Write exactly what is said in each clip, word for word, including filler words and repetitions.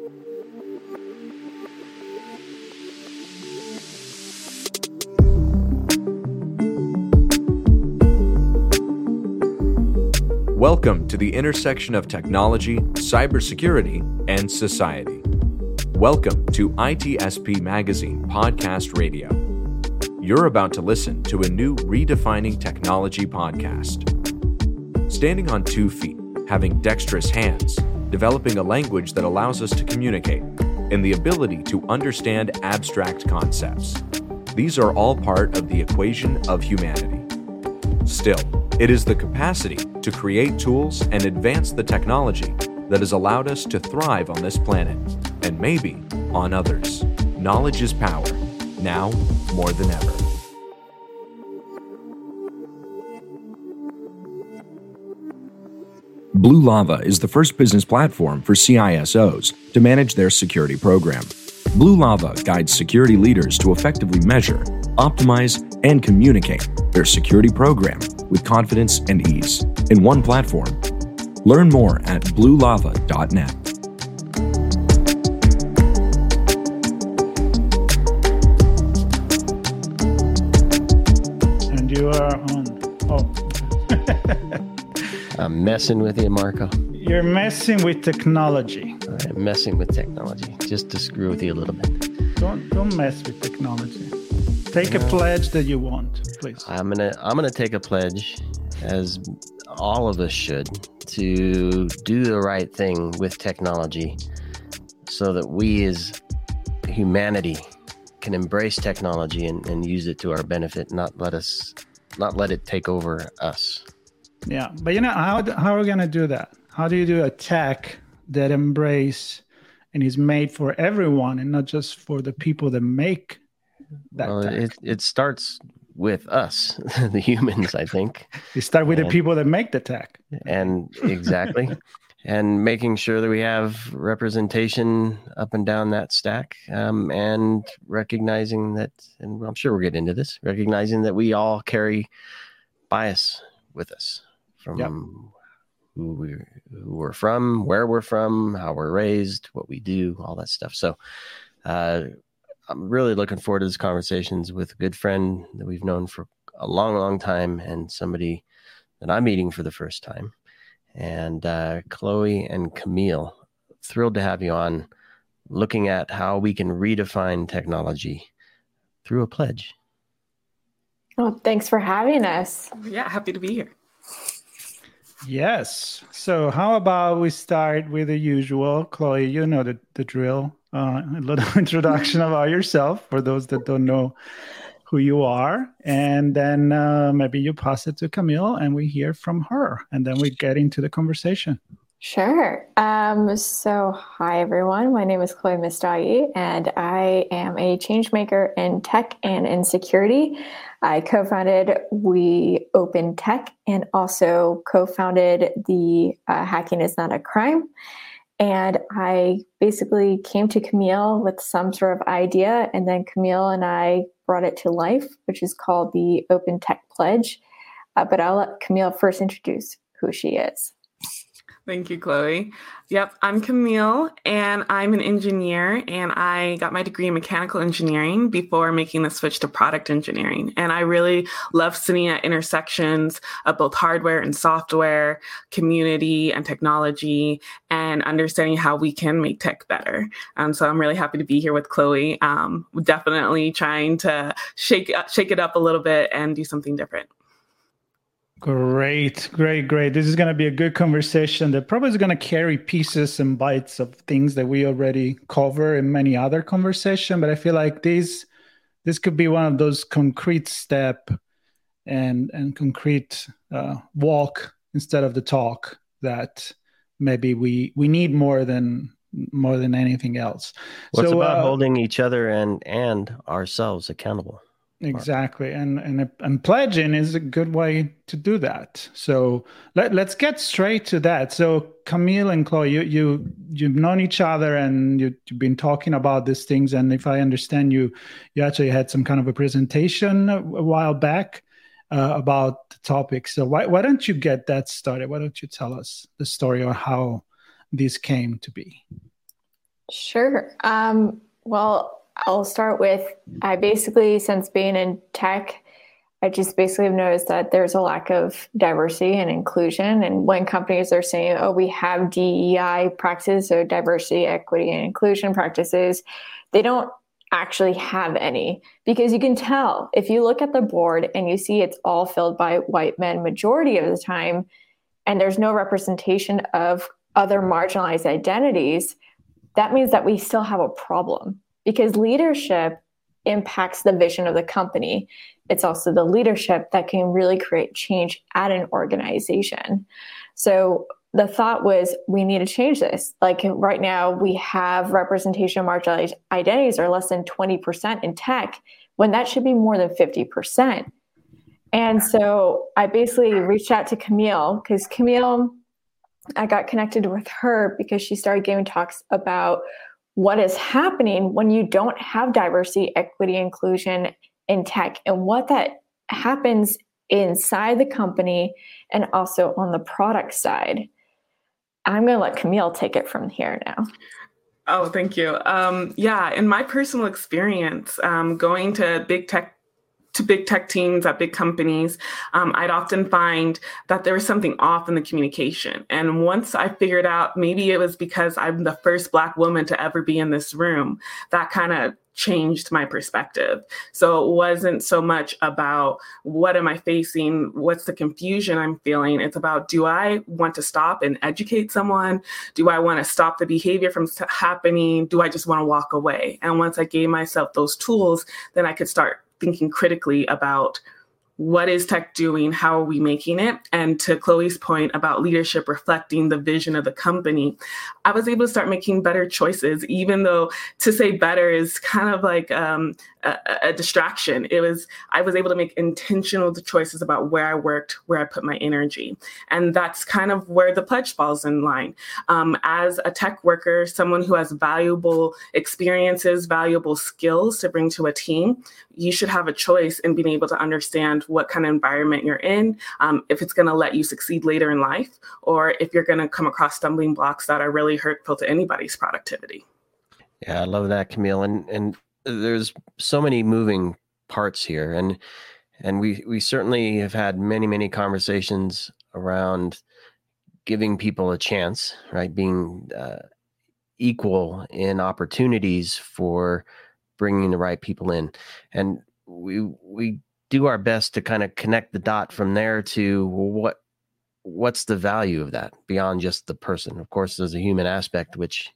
Welcome to the intersection of technology, cybersecurity, and society. Welcome to I T S P Magazine Podcast Radio. You're about to listen to a new Redefining Technology podcast. Standing on two feet, having dexterous hands, developing a language that allows us to communicate, and the ability to understand abstract concepts. These are all part of the equation of humanity. Still, it is the capacity to create tools and advance the technology that has allowed us to thrive on this planet, and maybe on others. Knowledge is power, now more than ever. Blue Lava is the first business platform for C I S Os to manage their security program. Blue Lava guides security leaders to effectively measure, optimize, and communicate their security program with confidence and ease in one platform. Learn more at blue lava dot net. And you are on. Oh. I'm messing with you, Marco. You're messing with technology. I'm messing with technology, just to screw with you a little bit. Don't don't mess with technology. Take a pledge that you want, please. I'm gonna I'm gonna take a pledge, as all of us should, to do the right thing with technology, so that we as humanity can embrace technology and, and use it to our benefit, not let us not let it take over us. Yeah, but you know how how are we gonna do that? How do you do a tech that embrace and is made for everyone and not just for the people that make that well, tech? It it starts with us, the humans, I think. You start with and, the people that make the tech. And exactly. And making sure that we have representation up and down that stack, um, and recognizing that, and I'm sure we'll get into this, recognizing that we all carry bias with us from yep. who, we, who we're from, where we're from, how we're raised, what we do, all that stuff. So uh, I'm really looking forward to these conversations with a good friend that we've known for a long, long time, and somebody that I'm meeting for the first time. And uh, Chloe and Camille, thrilled to have you on, looking at how we can redefine technology through a pledge. Well, thanks for having us. Yeah, happy to be here. Yes. So how about we start with the usual. Chloe, you know the, the drill. Uh, a little introduction about yourself for those that don't know who you are. And then uh, maybe you pass it to Camille and we hear from her. And then we get into the conversation. Sure. Um, so hi, everyone. My name is Chloe Mistagi, and I am a change maker in tech and in security. I co-founded We Open Tech and also co-founded the uh, Hacking is Not a Crime. And I basically came to Camille with some sort of idea, and then Camille and I brought it to life, which is called the Open Tech Pledge. Uh, but I'll let Camille first introduce who she is. Thank you, Chloe. Yep, I'm Camille, and I'm an engineer, and I got my degree in mechanical engineering before making the switch to product engineering. And I really love sitting at intersections of both hardware and software, community and technology, and understanding how we can make tech better. Um, so I'm really happy to be here with Chloe. Um, definitely trying to shake, shake it up a little bit and do something different. Great, great, great. This is going to be a good conversation that probably is going to carry pieces and bites of things that we already cover in many other conversations. But I feel like this, this could be one of those concrete step and, and concrete uh, walk instead of the talk that maybe we, we need more than more than anything else. Well, so, it's about uh, holding each other and, and ourselves accountable. Exactly. And, and and pledging is a good way to do that. So let, let's get straight to that. So Camille and Chloe, you, you, you've known each other and you, you've been talking about these things. And if I understand you, you actually had some kind of a presentation a while back uh, about the topic. So why, why don't you get that started? Why don't you tell us the story or how this came to be? Sure. Um, well, I'll start with, I basically, since being in tech, I just basically have noticed that there's a lack of diversity and inclusion. And when companies are saying, oh, we have D E I practices, so diversity, equity, and inclusion practices, they don't actually have any, because you can tell if you look at the board and you see it's all filled by white men majority of the time, and there's no representation of other marginalized identities, that means that we still have a problem, because leadership impacts the vision of the company. It's also the leadership that can really create change at an organization. So the thought was, we need to change this. Like right now, we have representation of marginalized identities are less than twenty percent in tech, when that should be more than fifty percent. And so I basically reached out to Camille, because Camille, I got connected with her because she started giving talks about what is happening when you don't have diversity, equity, inclusion in tech, and what that happens inside the company and also on the product side. I'm going to let Camille take it from here now. Oh, thank you. Um, yeah, in my personal experience, um, going to big tech to big tech teams at big companies, um, I'd often find that there was something off in the communication. And once I figured out, maybe it was because I'm the first Black woman to ever be in this room, that kind of changed my perspective. So it wasn't so much about what am I facing, what's the confusion I'm feeling. It's about, do I want to stop and educate someone? Do I want to stop the behavior from happening? Do I just want to walk away? And once I gave myself those tools, then I could start thinking critically about what is tech doing? How are we making it? And to Chloe's point about leadership reflecting the vision of the company, I was able to start making better choices, even though to say better is kind of like um, a, a distraction. It was, I was able to make intentional choices about where I worked, where I put my energy. And that's kind of where the pledge falls in line. Um, as a tech worker, someone who has valuable experiences, valuable skills to bring to a team, you should have a choice in being able to understand what kind of environment you're in, um, if it's going to let you succeed later in life, or if you're going to come across stumbling blocks that are really hurtful to anybody's productivity. Yeah, I love that, Camille. And and there's so many moving parts here. And and we, we certainly have had many, many conversations around giving people a chance, right? Being uh, equal in opportunities for bringing the right people in. And we we do our best to kind of connect the dot from there to, well, what what's the value of that beyond just the person? Of course, there's a human aspect, which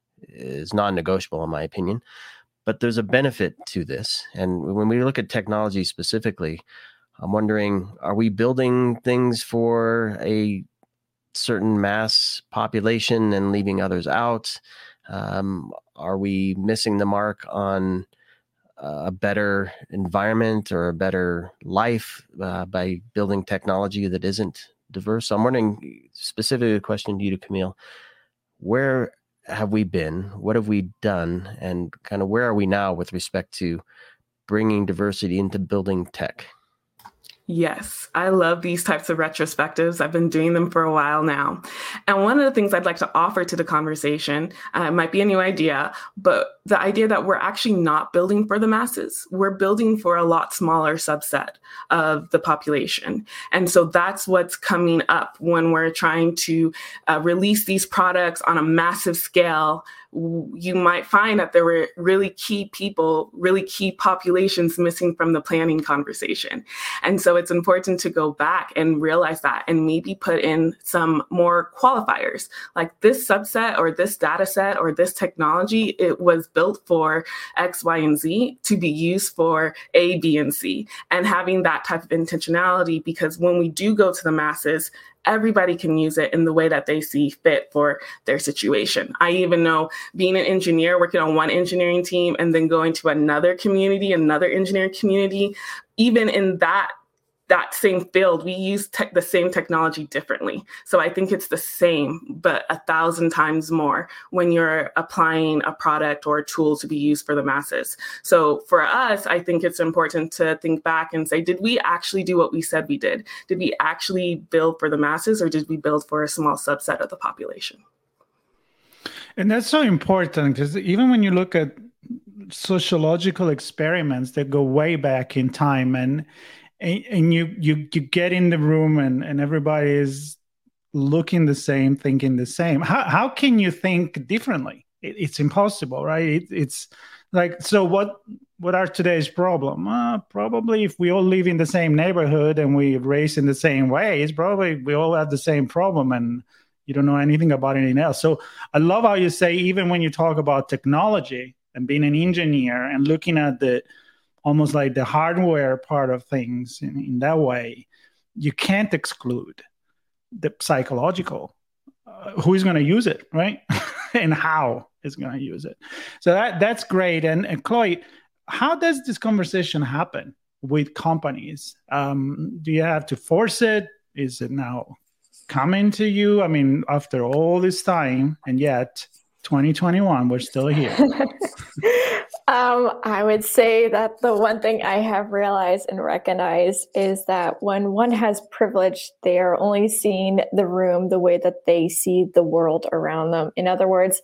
is non-negotiable in my opinion, but there's a benefit to this. And when we look at technology specifically, I'm wondering, are we building things for a certain mass population and leaving others out? Um, are we missing the mark on a better environment or a better life uh, by building technology that isn't diverse? So I'm wondering, specifically a question to you, Camille, where have we been? What have we done? And kind of where are we now with respect to bringing diversity into building tech? Yes, I love these types of retrospectives. I've been doing them for a while now. And one of the things I'd like to offer to the conversation, uh, might be a new idea, but the idea that we're actually not building for the masses. We're building for a lot smaller subset of the population. And so that's what's coming up when we're trying to uh, release these products on a massive scale. You might find that there were really key people, really key populations missing from the planning conversation. And so it's important to go back and realize that and maybe put in some more qualifiers, like this subset or this data set or this technology, it was built for X, Y, and Z to be used for A, B, and C. And having that type of intentionality, because when we do go to the masses, everybody can use it in the way that they see fit for their situation. I even know being an engineer, working on one engineering team and then going to another community, another engineering community, even in that that same field, we use te- the same technology differently. So I think it's the same, but a thousand times more when you're applying a product or a tool to be used for the masses. So for us, I think it's important to think back and say, did we actually do what we said we did? Did we actually build for the masses, or did we build for a small subset of the population? And that's so important because even when you look at sociological experiments that go way back in time, and and, and you you you get in the room and, and everybody is looking the same, thinking the same. How how can you think differently? It, it's impossible, right? It, it's like, so what what are today's problem? Uh, probably if we all live in the same neighborhood and we race in the same ways, probably we all have the same problem, and you don't know anything about anything else. So I love how you say, even when you talk about technology and being an engineer and looking at the almost like the hardware part of things in, in that way, you can't exclude the psychological. Uh, who is going to use it, right? And how is going to use it. So that that's great. And, and Chloe, how does this conversation happen with companies? Um, do you have to force it? Is it now coming to you? I mean, after all this time, and yet twenty twenty-one, we're still here. um, I would say that the one thing I have realized and recognized is that when one has privilege, they are only seeing the room the way that they see the world around them. In other words,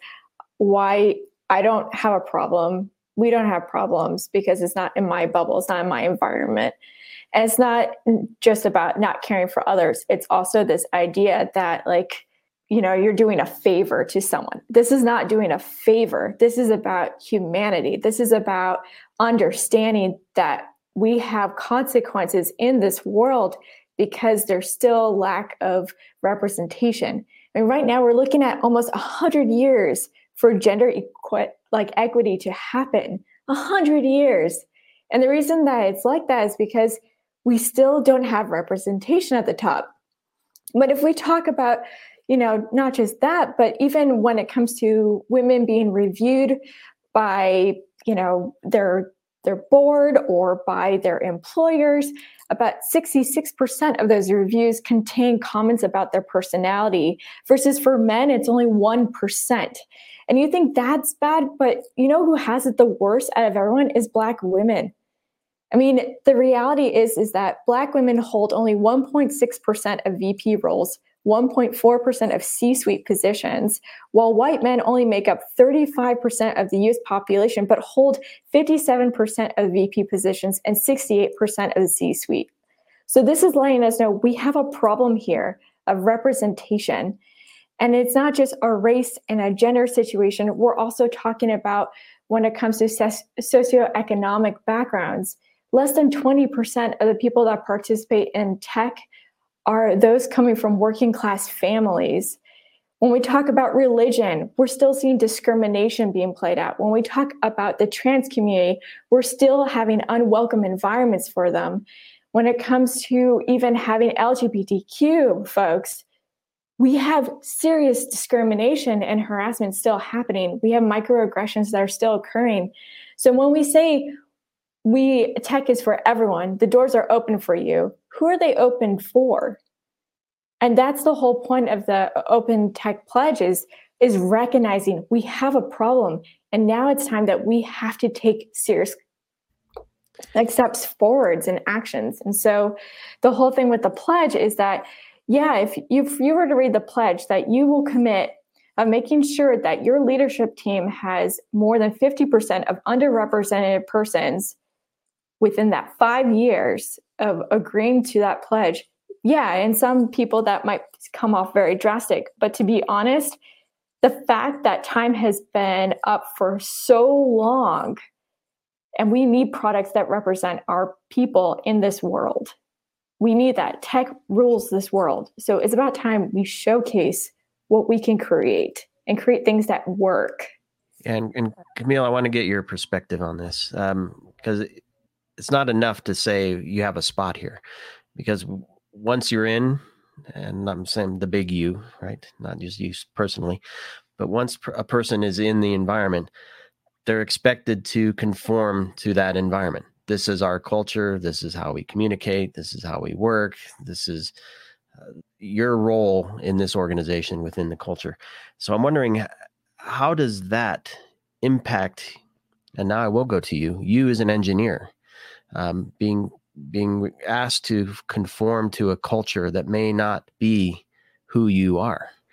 why I don't have a problem. We don't have problems because it's not in my bubble. It's not in my environment. And it's not just about not caring for others. It's also this idea that, like, you know, you're doing a favor to someone. This is not doing a favor. This is about humanity. This is about understanding that we have consequences in this world because there's still lack of representation. I mean, right now we're looking at almost one hundred years for gender equi- like equity to happen. one hundred years. And the reason that it's like that is because we still don't have representation at the top. But if we talk about, you know, not just that, but even when it comes to women being reviewed by, you know, their their board or by their employers, about sixty-six percent of those reviews contain comments about their personality, versus for men, it's only one percent. And you think that's bad, but you know who has it the worst out of everyone is Black women. I mean, the reality is, is that Black women hold only one point six percent of V P roles, one point four percent of C-suite positions, while white men only make up thirty-five percent of the U S population, but hold fifty-seven percent of V P positions and sixty-eight percent of the C-suite. So this is letting us know we have a problem here of representation. And it's not just a race and a gender situation. We're also talking about when it comes to socioeconomic backgrounds. Less than twenty percent of the people that participate in tech are those coming from working class families. When we talk about religion, we're still seeing discrimination being played out. When we talk about the trans community, we're still having unwelcome environments for them. When it comes to even having L G B T Q folks, we have serious discrimination and harassment still happening. We have microaggressions that are still occurring. So when we say we tech is for everyone, the doors are open for you, who are they open for? And that's the whole point of the Open Tech Pledge is, is recognizing we have a problem. And now it's time that we have to take serious like steps forwards and actions. And so the whole thing with the pledge is that, yeah, if you, if you were to read the pledge, that you will commit of making sure that your leadership team has more than fifty percent of underrepresented persons within that five years of agreeing to that pledge. Yeah, and some people that might come off very drastic, but to be honest, the fact that time has been up for so long, and we need products that represent our people in this world. We need that. Tech rules this world. So it's about time we showcase what we can create and create things that work. And, and Camille, I want to get your perspective on this, um, because it's not enough to say you have a spot here, because once you're in, and I'm saying the big you, right? Not just you personally, but once a person is in the environment, they're expected to conform to that environment. This is our culture. This is how we communicate. This is how we work. This is uh, your role in this organization within the culture. So I'm wondering, how does that impact, and now I will go to you, you as an engineer, um, being being asked to conform to a culture that may not be who you are.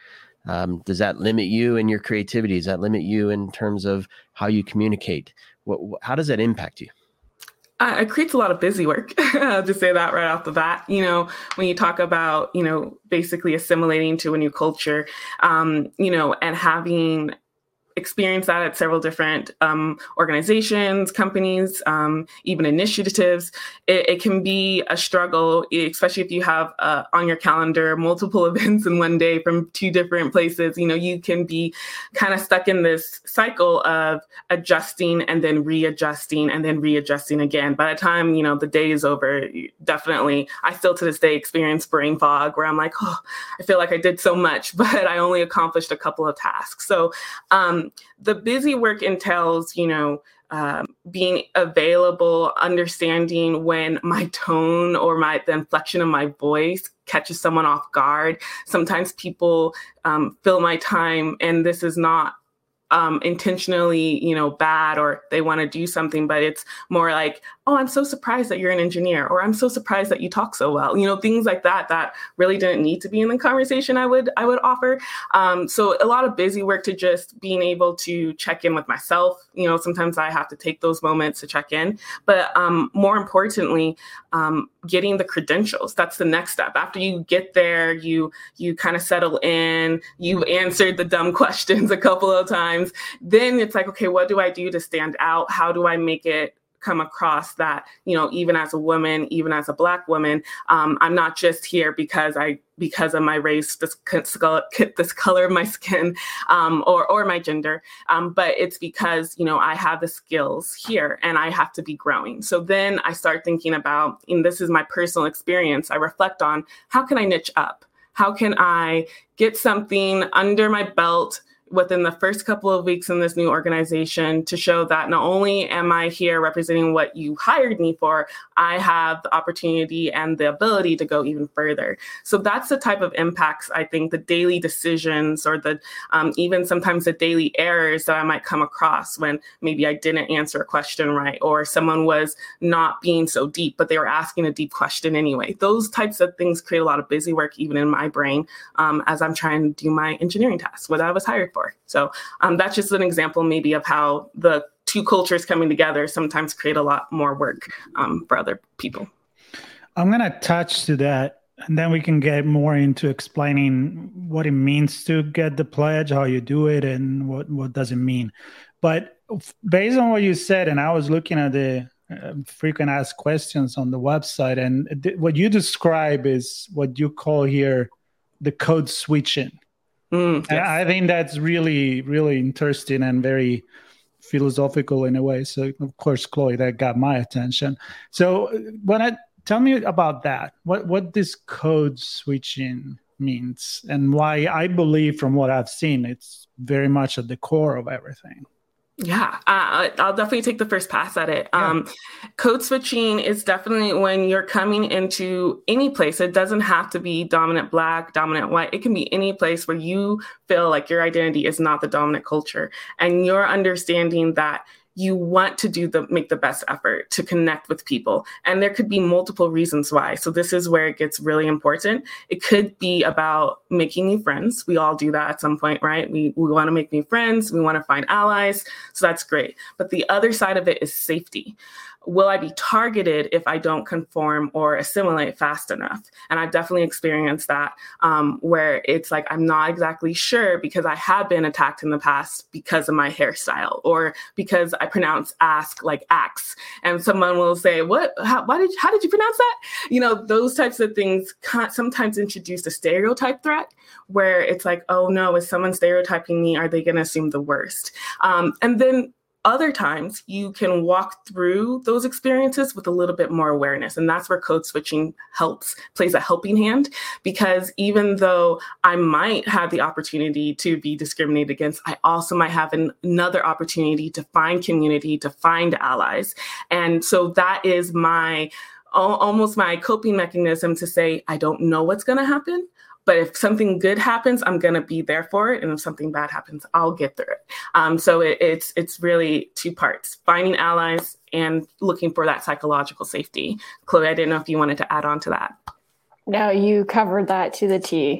Um, does that limit you in your creativity? Does that limit you in terms of how you communicate? What, how does that impact you? Uh, it creates a lot of busy work. I'll just say that right off the bat. You know, when you talk about, you know, basically assimilating to a new culture, um, you know, and having experienced that at several different um, organizations, companies, um, even initiatives, it, it can be a struggle, especially if you have uh, on your calendar multiple events in one day from two different places. You know, you can be kind of stuck in this cycle of adjusting and then readjusting and then readjusting again. By the time, you know, the day is over, definitely, I still to this day experience brain fog where I'm like, oh, I feel like I did so much, but I only accomplished a couple of tasks. So, um, the busy work entails, you know, um, being available, understanding when my tone or my the inflection of my voice catches someone off guard. Sometimes people um, fill my time, and this is not um, intentionally, you know, bad, or they want to do something, but it's more like, oh, I'm so surprised that you're an engineer, or I'm so surprised that you talk so well. You know, things like that, that really didn't need to be in the conversation I would, I would offer. Um, so a lot of busy work to just being able to check in with myself. You know, sometimes I have to take those moments to check in, but um, more importantly, um, getting the credentials. That's the next step. After you get there, you, you kind of settle in, you've answered the dumb questions a couple of times. Then it's like, okay, what do I do to stand out? How do I make it come across that, you know, even as a woman, even as a Black woman, um, I'm not just here because I, because of my race, this, this color of my skin, um, or, or my gender, um, but it's because, you know, I have the skills here and I have to be growing. So then I start thinking about, and this is my personal experience, I reflect on how can I niche up? How can I get something under my belt within the first couple of weeks in this new organization to show that not only am I here representing what you hired me for, I have the opportunity and the ability to go even further. So that's the type of impacts, I think, the daily decisions or the um, even sometimes the daily errors that I might come across when maybe I didn't answer a question right, or someone was not being so deep, but they were asking a deep question anyway. Those types of things create a lot of busy work, even in my brain, um, as I'm trying to do my engineering tasks, what I was hired for. So um, that's just an example maybe of how the two cultures coming together sometimes create a lot more work um, for other people. I'm going to touch to that, and then we can get more into explaining what it means to get the pledge, how you do it, and what, what does it mean. But based on what you said, and I was looking at the uh, frequent asked questions on the website, and th- what you describe is what you call here the code switching. Mm, yes. And I think that's really, really interesting and very philosophical in a way. So, of course, Chloe, that got my attention. So, when I tell me about that, what what this code switching means, and why I believe, from what I've seen, it's very much at the core of everything. Yeah, uh, I'll definitely take the first pass at it. Yeah. Um, code switching is definitely when you're coming into any place. It doesn't have to be dominant Black, dominant white. It can be any place where you feel like your identity is not the dominant culture, and you're understanding that you want to do the make the best effort to connect with people. And there could be multiple reasons why. So this is where it gets really important. It could be about making new friends. We all do that at some point, right? We, we want to make new friends. We want to find allies. So that's great. But the other side of it is safety. Will I be targeted if I don't conform or assimilate fast enough? And I've definitely experienced that um, where it's like, I'm not exactly sure because I have been attacked in the past because of my hairstyle or because I pronounce ask like axe. And someone will say, what, how, why did, how did you pronounce that? You know, those types of things sometimes introduce a stereotype threat where it's like, oh no, is someone stereotyping me? Are they going to assume the worst? Um, and then other times you can walk through those experiences with a little bit more awareness. And that's where code switching helps, plays a helping hand, because even though I might have the opportunity to be discriminated against, I also might have an, another opportunity to find community, to find allies. And so that is my, almost my coping mechanism to say, I don't know what's going to happen. But if something good happens, I'm going to be there for it. And if something bad happens, I'll get through it. Um, so it, it's it's really two parts, finding allies and looking for that psychological safety. Chloe, I didn't know if you wanted to add on to that. No, you covered that to the T.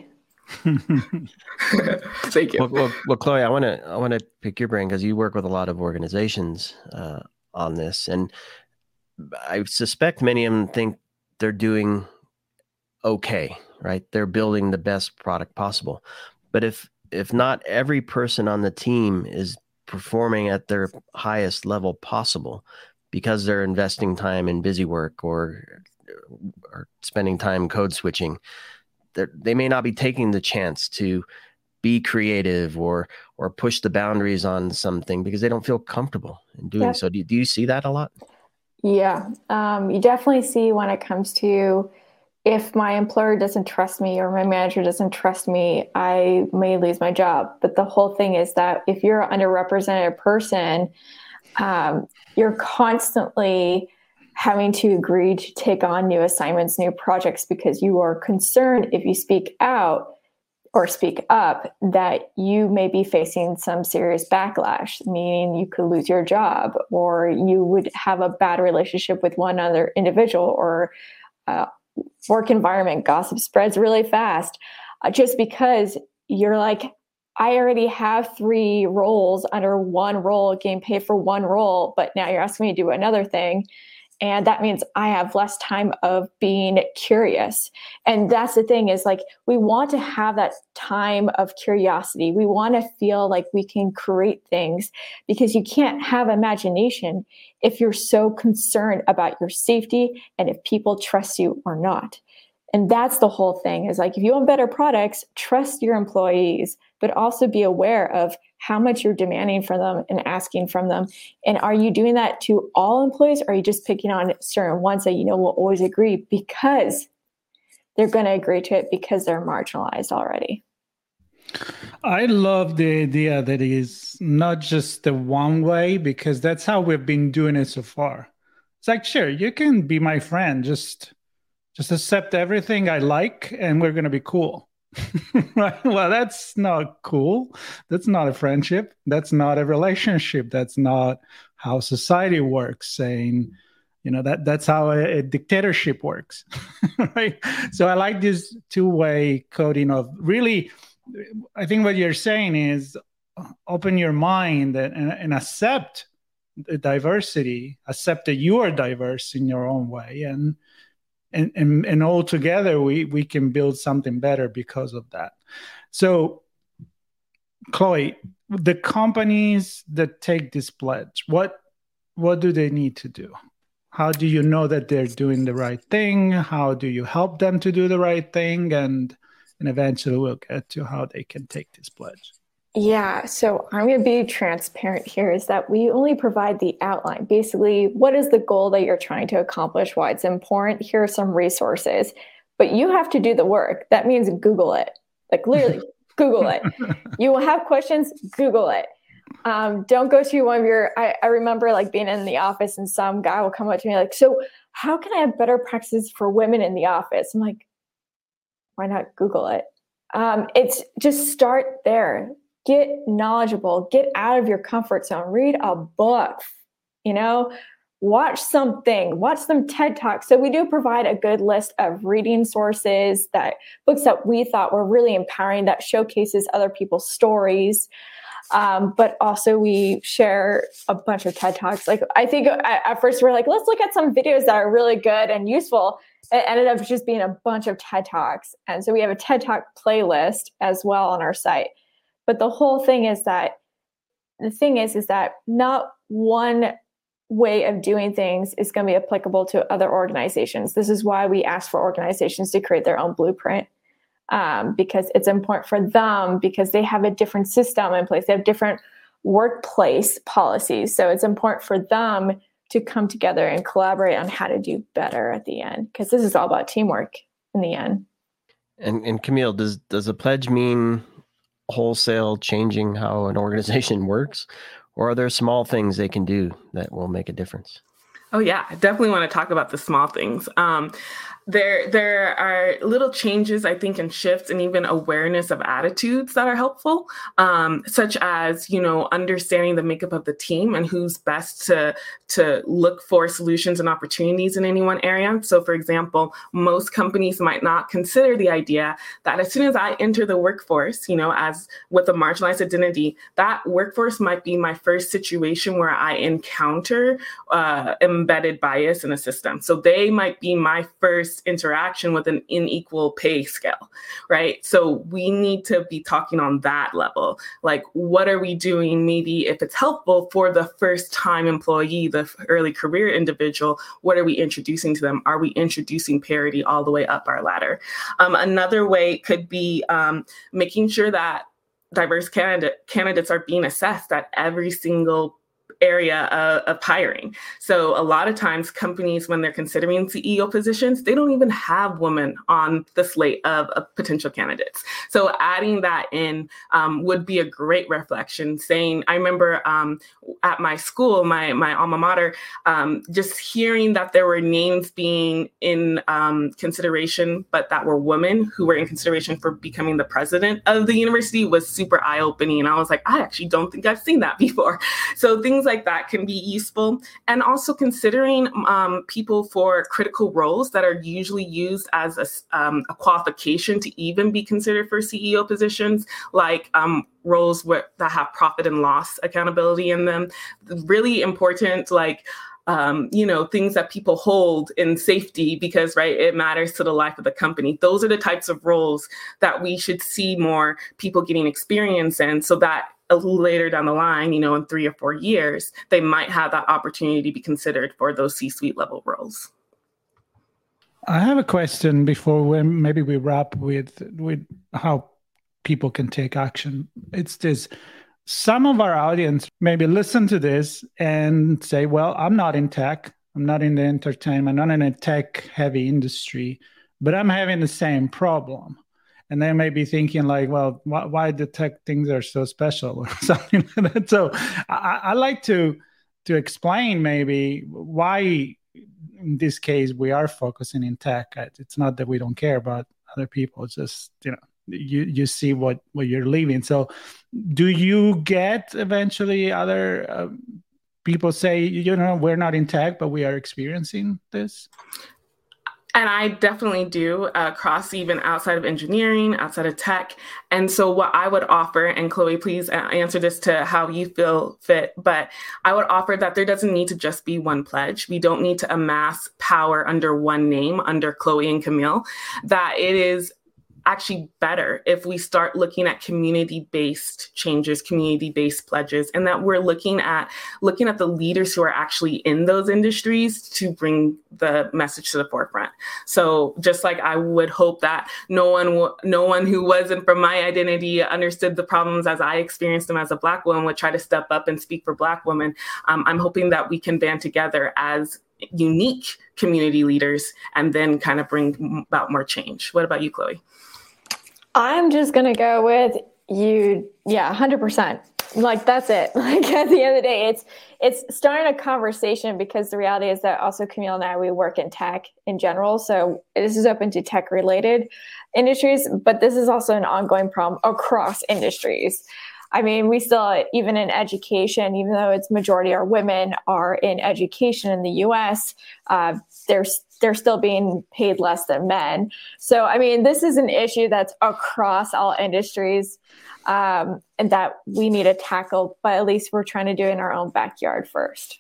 Thank you. Well, well, well Chloe, I want to I want to pick your brain because you work with a lot of organizations uh, on this, and I suspect many of them think they're doing okay, right? They're building the best product possible. But if if not every person on the team is performing at their highest level possible because they're investing time in busy work or or spending time code switching, they may not be taking the chance to be creative or or push the boundaries on something because they don't feel comfortable in doing yep. so. Do you, do you see that a lot? Yeah, um, you definitely see when it comes to if my employer doesn't trust me or my manager doesn't trust me, I may lose my job. But the whole thing is that if you're an underrepresented person, um, you're constantly having to agree to take on new assignments, new projects, because you are concerned if you speak out or speak up that you may be facing some serious backlash, meaning you could lose your job or you would have a bad relationship with one other individual, or uh, work environment gossip spreads really fast uh, just because you're like, I already have three roles under one role, getting paid for one role, but now you're asking me to do another thing. And that means I have less time of being curious. And that's the thing is like, we want to have that time of curiosity. We want to feel like we can create things because you can't have imagination if you're so concerned about your safety and if people trust you or not. And that's the whole thing is like, if you want better products, trust your employees, but also be aware of how much you're demanding from them and asking from them. And are you doing that to all employees? Or are you just picking on certain ones that you know will always agree because they're going to agree to it because they're marginalized already? I love the idea that it is not just the one way, because that's how we've been doing it so far. It's like, sure, you can be my friend. Just, just accept everything I like and we're going to be cool. Right? Well, that's not cool. That's not a friendship. That's not a relationship. That's not how society works. Saying, you know, that that's how a, a dictatorship works. Right? So I like this two-way coding of really, I think what you're saying is open your mind and, and, and accept the diversity, accept that you are diverse in your own way. And And, and and all together, we, we can build something better because of that. So, Chloe, the companies that take this pledge, what what do they need to do? How do you know that they're doing the right thing? How do you help them to do the right thing? And, and eventually we'll get to how they can take this pledge. Yeah, so I'm going to be transparent here is that we only provide the outline. Basically, what is the goal that you're trying to accomplish? Why it's important? Here are some resources, but you have to do the work. That means Google it. Like literally, Google it. You will have questions, Google it. Um, don't go to one of your, I, I remember like being in the office and some guy will come up to me like, so how can I have better practices for women in the office? I'm like, why not Google it? Um, it's just start there. Get knowledgeable, get out of your comfort zone, read a book, you know, watch something, watch some TED Talks. So we do provide a good list of reading sources, that books that we thought were really empowering, that showcases other people's stories. Um, but also we share a bunch of TED Talks. Like I think at first we're like, let's look at some videos that are really good and useful. It ended up just being a bunch of TED Talks. And so we have a TED Talk playlist as well on our site. But the whole thing is that the thing is, is that not one way of doing things is going to be applicable to other organizations. This is why we ask for organizations to create their own blueprint, um, because it's important for them because they have a different system in place. They have different workplace policies. So it's important for them to come together and collaborate on how to do better at the end, because this is all about teamwork in the end. And, and Camille, does, does a pledge mean wholesale changing how an organization works, or are there small things they can do that will make a difference? Oh yeah, I definitely want to talk about the small things. Um, there there are little changes, I think, and shifts and even awareness of attitudes that are helpful, um, such as, you know, understanding the makeup of the team and who's best to, to look for solutions and opportunities in any one area. So, for example, most companies might not consider the idea that as soon as I enter the workforce, you know, as with a marginalized identity, that workforce might be my first situation where I encounter uh, embedded bias in a system. So they might be my first interaction with an unequal pay scale, right? So we need to be talking on that level. Like, what are we doing? Maybe if it's helpful for the first time employee, the early career individual, what are we introducing to them? Are we introducing parity all the way up our ladder? Um, another way could be um, making sure that diverse candidate, candidates are being assessed at every single area of, of hiring. So a lot of times companies, when they're considering C E O positions, they don't even have women on the slate of, of potential candidates. So adding that in um, would be a great reflection, saying, I remember um, at my school, my, my alma mater, um, just hearing that there were names being in um, consideration, but that were women who were in consideration for becoming the president of the university was super eye-opening. And I was like, I actually don't think I've seen that before. So things like that can be useful. And also considering um, people for critical roles that are usually used as a, um, a qualification to even be considered for C E O positions, like um, roles where, that have profit and loss accountability in them. Really important, like, Um, you know, things that people hold in safety because, right, it matters to the life of the company. Those are the types of roles that we should see more people getting experience in, so that later down the line, you know, in three or four years, they might have that opportunity to be considered for those C-suite level roles. I have a question before when maybe we wrap with with how people can take action. It's this. Some of our audience maybe listen to this and say, well, I'm not in tech. I'm not in the entertainment, I'm not in a tech-heavy industry, but I'm having the same problem. And they may be thinking like, well, why, why the tech things are so special or something like that. So I, I like to, to explain maybe why, in this case, we are focusing in tech. It's not that we don't care about other people. It's just, you know, you you see what, what you're leaving. So do you get eventually other uh, people say, you know, we're not in tech, but we are experiencing this? And I definitely do, uh, across even outside of engineering, outside of tech. And so what I would offer, and Chloe, please answer this to how you feel fit, but I would offer that there doesn't need to just be one pledge. We don't need to amass power under one name, under Chloe and Camille, that it is actually better if we start looking at community-based changes, community-based pledges, and that we're looking at looking at the leaders who are actually in those industries to bring the message to the forefront. So just like I would hope that no one, w- no one who wasn't from my identity understood the problems as I experienced them as a Black woman would try to step up and speak for Black women. Um, I'm hoping that we can band together as unique community leaders and then kind of bring about more change. What about you, Chloe? I'm just going to go with you. Yeah, one hundred percent. Like, that's it. Like, at the end of the day, it's it's starting a conversation, because the reality is that also Camille and I, we work in tech in general. So this is open to tech related industries, but this is also an ongoing problem across industries. I mean, we still, even in education, even though it's majority are women are in education in the U S, uh, there's they're still being paid less than men. So, I mean, this is an issue that's across all industries, um, and that we need to tackle, but at least we're trying to do it in our own backyard first.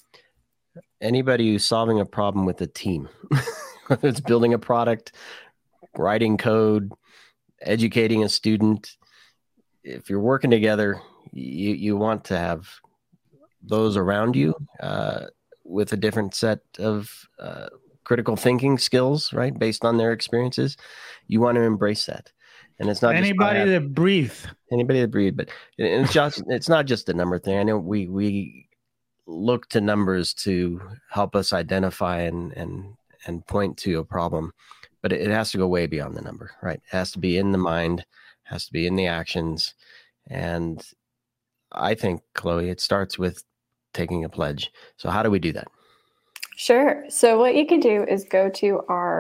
Anybody who's solving a problem with a team, whether it's building a product, writing code, educating a student, if you're working together, you, you want to have those around you uh, with a different set of uh, critical thinking skills, right? Based on their experiences, you want to embrace that. And it's not anybody just that breathe, anybody that breathe, but it's just, it's not just a number thing. I know we, we look to numbers to help us identify and, and, and point to a problem, but it, it has to go way beyond the number, right? It has to be in the mind, has to be in the actions. And I think, Chloe, it starts with taking a pledge. So how do we do that? Sure. So what you can do is go to our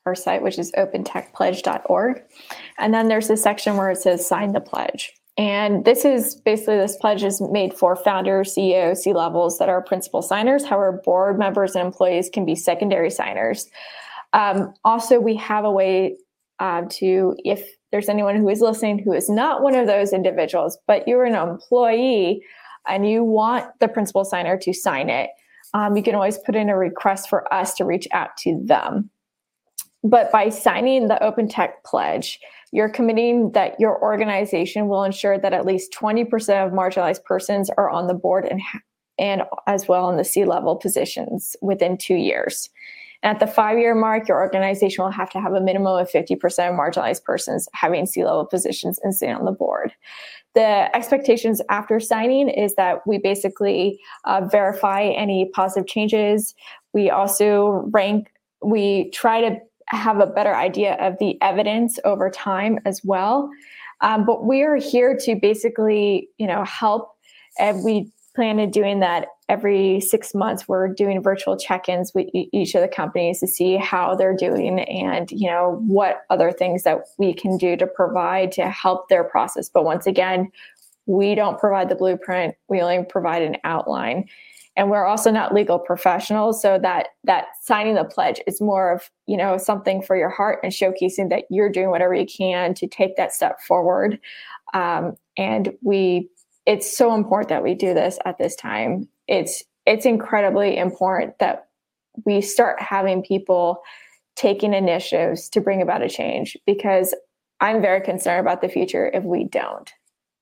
our site, which is open tech pledge dot org. And then there's a section where it says sign the pledge. And this is basically, this pledge is made for founders, C E Os, C-levels that are principal signers. However, board members and employees can be secondary signers. Um, also, we have a way uh, to, if there's anyone who is listening who is not one of those individuals, but you're an employee and you want the principal signer to sign it, um, you can always put in a request for us to reach out to them. But by signing the Open Tech Pledge, you're committing that your organization will ensure that at least twenty percent of marginalized persons are on the board and, and as well in the C-level positions within two years. And at the five-year mark, your organization will have to have a minimum of fifty percent of marginalized persons having C-level positions and sitting on the board. The expectations after signing is that we basically uh, verify any positive changes. We also rank, we try to have a better idea of the evidence over time as well. Um, but we are here to basically, you know, help. And we plan on doing that every six months. We're doing virtual check-ins with e- each of the companies to see how they're doing and, you know, what other things that we can do to provide to help their process. But once again, we don't provide the blueprint. We only provide an outline. And we're also not legal professionals, so that that signing the pledge is more of, you know, something for your heart and showcasing that you're doing whatever you can to take that step forward. Um, and we, it's so important that we do this at this time. It's it's incredibly important that we start having people taking initiatives to bring about a change, because I'm very concerned about the future if we don't.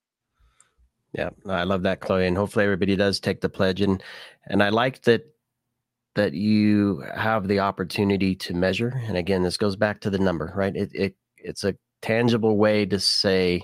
Yeah, I love that, Chloe, and hopefully everybody does take the pledge. And and I like that that you have the opportunity to measure. And again, this goes back to the number, right? It it it's a tangible way to say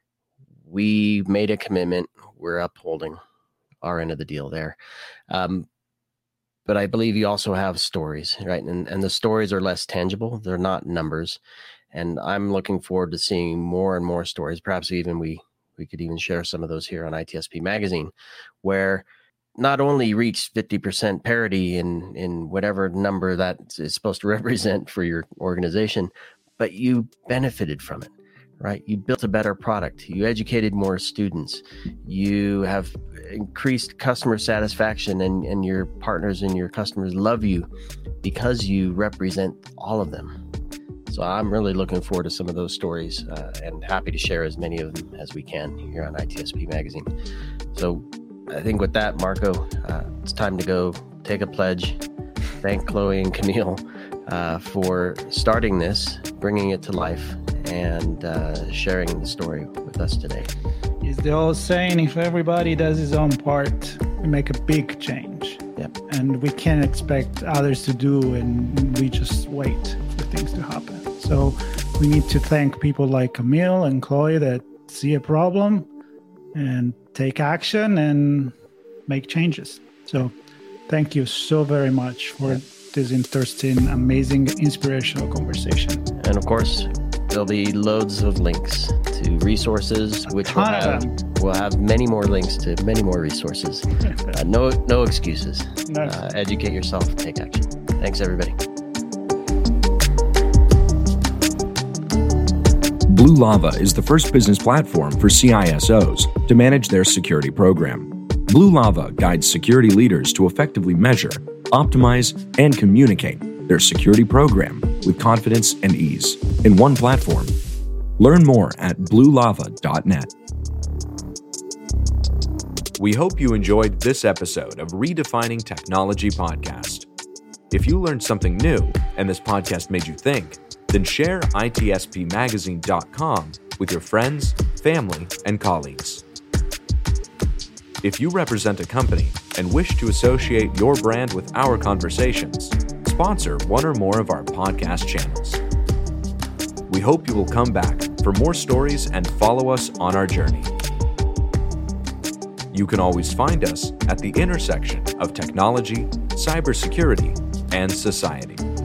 we made a commitment, we're upholding our end of the deal there. Um, but I believe you also have stories, right? And and the stories are less tangible; they're not numbers. And I'm looking forward to seeing more and more stories. Perhaps even we. We could even share some of those here on I T S P Magazine, where not only reach fifty percent parity in, in whatever number that is supposed to represent for your organization, but you benefited from it, right? You built a better product. You educated more students. You have increased customer satisfaction, and, and your partners and your customers love you because you represent all of them. So I'm really looking forward to some of those stories uh, and happy to share as many of them as we can here on I T S P Magazine. So I think with that, Marco, uh, it's time to go take a pledge. Thank Chloe and Camille uh, for starting this, bringing it to life, and uh, sharing the story with us today. Is the old saying, if everybody does his own part, we make a big change. Yep. And we can't expect others to do, and we just wait for things to happen. So we need to thank people like Camille and Chloe that see a problem and take action and make changes. So thank you so very much for this interesting, amazing, inspirational conversation. And of course, there'll be loads of links to resources, which will have, we'll have many more links to many more resources. Uh, no, no excuses. No. Uh, educate yourself, take action. Thanks, everybody. Blue Lava is the first business platform for C I S Os to manage their security program. Blue Lava guides security leaders to effectively measure, optimize, and communicate their security program with confidence and ease in one platform. Learn more at blue lava dot net. We hope you enjoyed this episode of Redefining Technology Podcast. If you learned something new and this podcast made you think, then share I T S P magazine dot com with your friends, family, and colleagues. If you represent a company and wish to associate your brand with our conversations, sponsor one or more of our podcast channels. We hope you will come back for more stories and follow us on our journey. You can always find us at the intersection of technology, cybersecurity, and society.